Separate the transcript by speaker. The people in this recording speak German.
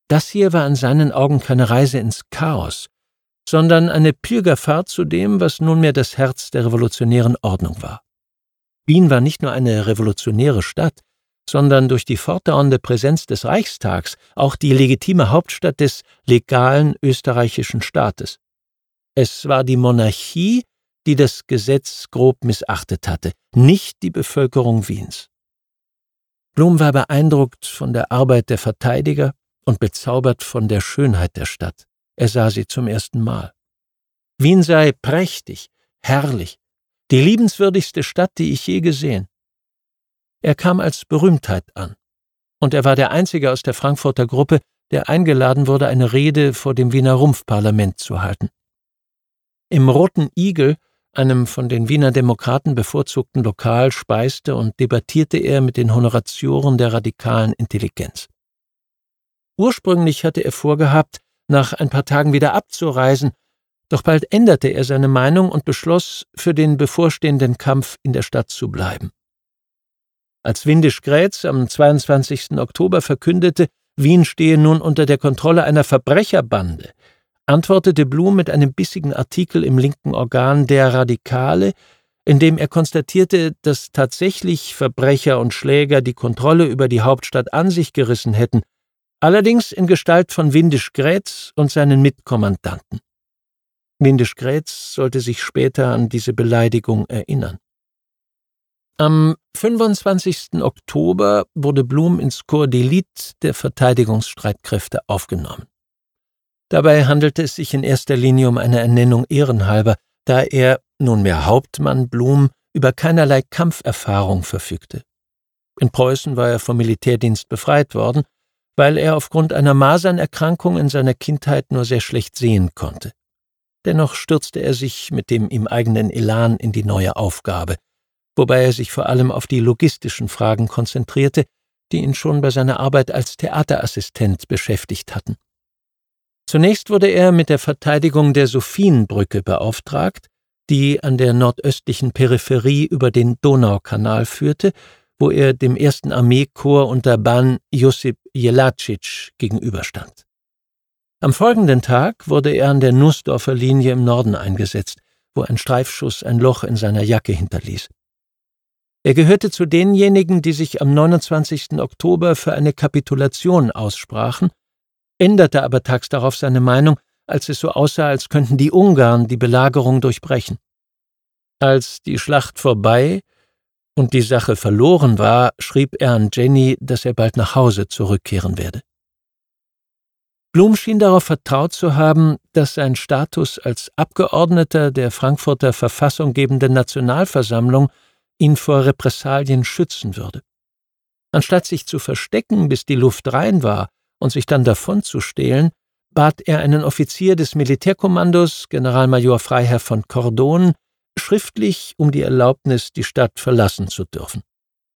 Speaker 1: Das hier war in seinen Augen keine Reise ins Chaos, sondern eine Pilgerfahrt zu dem, was nunmehr das Herz der revolutionären Ordnung war. Wien war nicht nur eine revolutionäre Stadt, sondern durch die fortdauernde Präsenz des Reichstags auch die legitime Hauptstadt des legalen österreichischen Staates. Es war die Monarchie, die das Gesetz grob missachtet hatte, nicht die Bevölkerung Wiens. Blum war beeindruckt von der Arbeit der Verteidiger und bezaubert von der Schönheit der Stadt. Er sah sie zum ersten Mal. Wien sei prächtig, herrlich, die liebenswürdigste Stadt, die ich je gesehen. Er kam als Berühmtheit an, und er war der Einzige aus der Frankfurter Gruppe, der eingeladen wurde, eine Rede vor dem Wiener Rumpfparlament zu halten. Im Roten Igel, einem von den Wiener Demokraten bevorzugten Lokal, speiste und debattierte er mit den Honoratioren der radikalen Intelligenz. Ursprünglich hatte er vorgehabt, nach ein paar Tagen wieder abzureisen, doch bald änderte er seine Meinung und beschloss, für den bevorstehenden Kampf in der Stadt zu bleiben. Als Windisch-Graetz am 22. Oktober verkündete, Wien stehe nun unter der Kontrolle einer Verbrecherbande, antwortete Blum mit einem bissigen Artikel im linken Organ Der Radikale, in dem er konstatierte, dass tatsächlich Verbrecher und Schläger die Kontrolle über die Hauptstadt an sich gerissen hätten, allerdings in Gestalt von Windisch-Graetz und seinen Mitkommandanten. Windisch-Graetz sollte sich später an diese Beleidigung erinnern. Am 25. Oktober wurde Blum ins Corps d'Élite der Verteidigungsstreitkräfte aufgenommen. Dabei handelte es sich in erster Linie um eine Ernennung ehrenhalber, da er, nunmehr Hauptmann Blum, über keinerlei Kampferfahrung verfügte. In Preußen war er vom Militärdienst befreit worden, weil er aufgrund einer Masernerkrankung in seiner Kindheit nur sehr schlecht sehen konnte. Dennoch stürzte er sich mit dem ihm eigenen Elan in die neue Aufgabe, wobei er sich vor allem auf die logistischen Fragen konzentrierte, die ihn schon bei seiner Arbeit als Theaterassistent beschäftigt hatten. Zunächst wurde er mit der Verteidigung der Sophienbrücke beauftragt, die an der nordöstlichen Peripherie über den Donaukanal führte, wo er dem 1. Armeekorps unter Ban Josip Jelačić gegenüberstand. Am folgenden Tag wurde er an der Nussdorfer Linie im Norden eingesetzt, wo ein Streifschuss ein Loch in seiner Jacke hinterließ. Er gehörte zu denjenigen, die sich am 29. Oktober für eine Kapitulation aussprachen, änderte aber tags darauf seine Meinung, als es so aussah, als könnten die Ungarn die Belagerung durchbrechen. Als die Schlacht vorbei und die Sache verloren war, schrieb er an Jenny, dass er bald nach Hause zurückkehren werde. Blum schien darauf vertraut zu haben, dass sein Status als Abgeordneter der Frankfurter verfassunggebenden Nationalversammlung ihn vor Repressalien schützen würde. Anstatt sich zu verstecken, bis die Luft rein war, und sich dann davonzustehlen, bat er einen Offizier des Militärkommandos, Generalmajor Freiherr von Cordon, schriftlich um die Erlaubnis, die Stadt verlassen zu dürfen.